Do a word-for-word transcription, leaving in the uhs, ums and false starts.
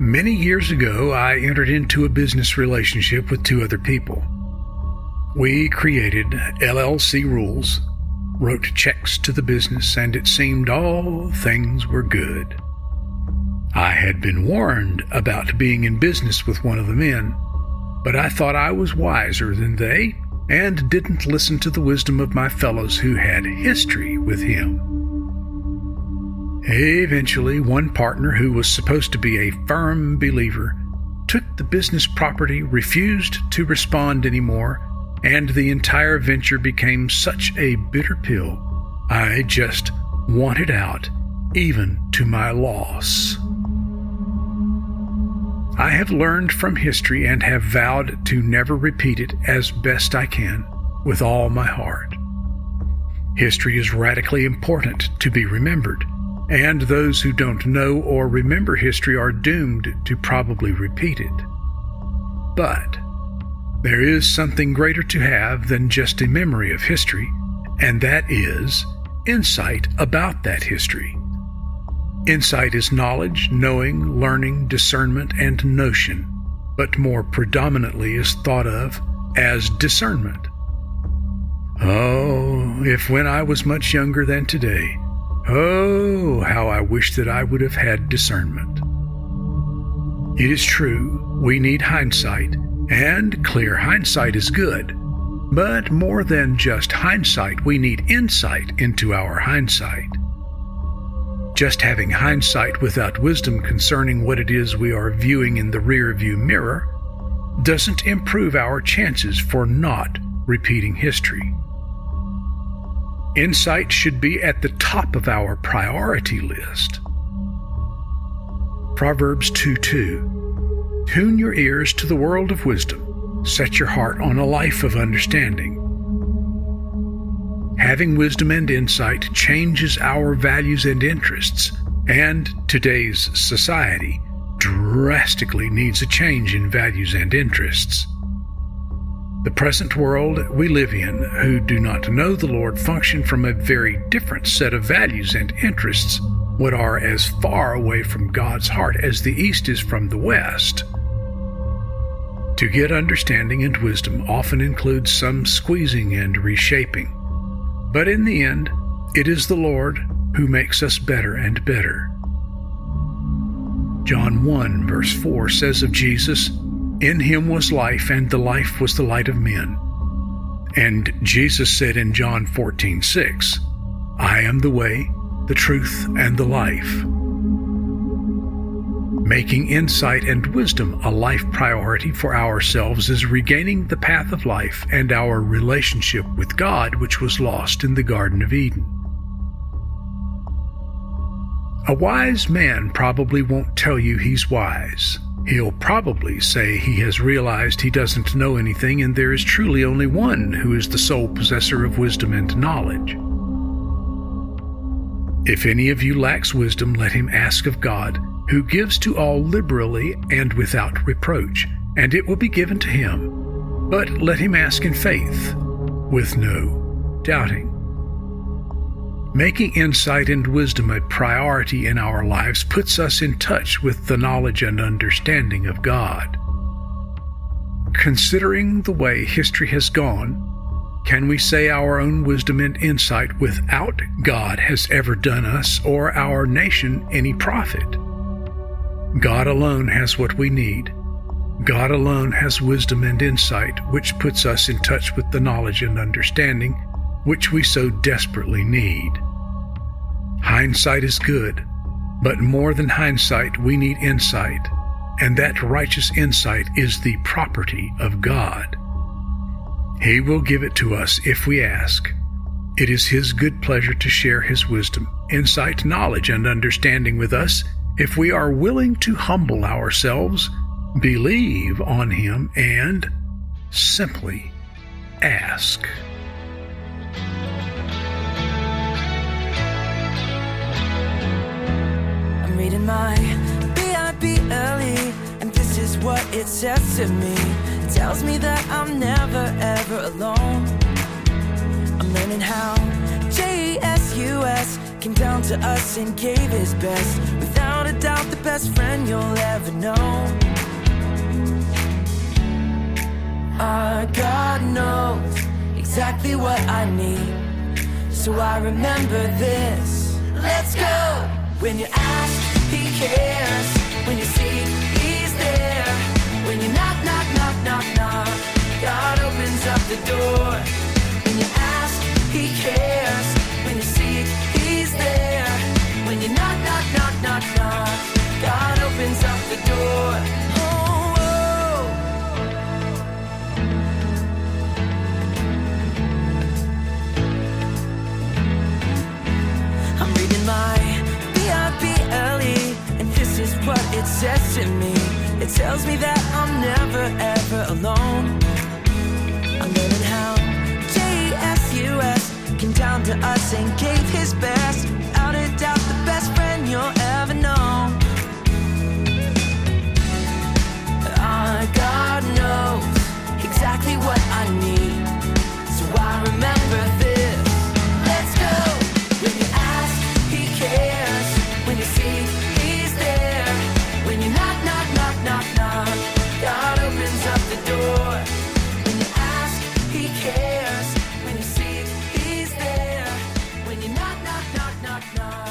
Many years ago, I entered into a business relationship with two other people. We created L L C rules, wrote checks to the business, and it seemed all things were good. I had been warned about being in business with one of the men, but I thought I was wiser than they and didn't listen to the wisdom of my fellows who had history with him. Eventually, one partner who was supposed to be a firm believer took the business property, refused to respond anymore, and the entire venture became such a bitter pill, I just wanted out, even to my loss. I have learned from history and have vowed to never repeat it as best I can with all my heart. History is radically important to be remembered, and those who don't know or remember history are doomed to probably repeat it. But there is something greater to have than just a memory of history, and that is insight about that history. Insight is knowledge, knowing, learning, discernment, and notion, but more predominantly is thought of as discernment. Oh, if when I was much younger than today, oh, how I wish that I would have had discernment. It is true, we need hindsight, and clear hindsight is good. But more than just hindsight, we need insight into our hindsight. Just having hindsight without wisdom concerning what it is we are viewing in the rear-view mirror doesn't improve our chances for not repeating history. Insight should be at the top of our priority list. Proverbs two two. Tune your ears to the world of wisdom. Set your heart on a life of understanding. Having wisdom and insight changes our values and interests, and today's society drastically needs a change in values and interests. The present world we live in, who do not know the Lord, function from a very different set of values and interests, what are as far away from God's heart as the East is from the West. To get understanding and wisdom often includes some squeezing and reshaping, but in the end, it is the Lord who makes us better and better. John one verse four says of Jesus, "In him was life, and the life was the light of men." And Jesus said in John fourteen six, "I am the way, the truth, and the life." Making insight and wisdom a life priority for ourselves is regaining the path of life and our relationship with God, which was lost in the Garden of Eden. A wise man probably won't tell you he's wise. He'll probably say he has realized he doesn't know anything, and there is truly only one who is the sole possessor of wisdom and knowledge. If any of you lacks wisdom, let him ask of God, who gives to all liberally and without reproach, and it will be given to him. But let him ask in faith, with no doubting. Making insight and wisdom a priority in our lives puts us in touch with the knowledge and understanding of God. Considering the way history has gone, can we say our own wisdom and insight without God has ever done us or our nation any profit? God alone has what we need. God alone has wisdom and insight, which puts us in touch with the knowledge and understanding which we so desperately need. Hindsight is good, but more than hindsight, we need insight, and that righteous insight is the property of God. He will give it to us if we ask. It is His good pleasure to share His wisdom, insight, knowledge, and understanding with us if we are willing to humble ourselves, believe on Him, and simply ask. I'm reading my B I B L E, and this is what it says to me. It tells me that I'm never ever alone. I'm learning how J E S U S came down to us and gave His best. Without a doubt the best best friend you'll ever know. Our God knows exactly what I need, so I remember this. Let's go! When you ask, He cares. When you seek, He's there. When you knock, knock, knock, knock, knock, God opens up the door. When you ask, He cares. When you seek, He's there. When you knock, knock, knock, knock, knock, God opens up the door. Oh, oh. I'm reading my B I B L E, and this is what it says to me. It tells me that I'm never ever alone. I'm learning how J E S U S came down to us and gave His best. Without a doubt, the best friend you'll ever know. Our God knows exactly what I need, so I remember this. Let's go! When you ask, He cares. When you seek, He's there. When you knock, knock, knock, knock, knock, God opens up the door. When you ask, He cares. When you seek, He's there. When you knock, knock, knock, knock, knock.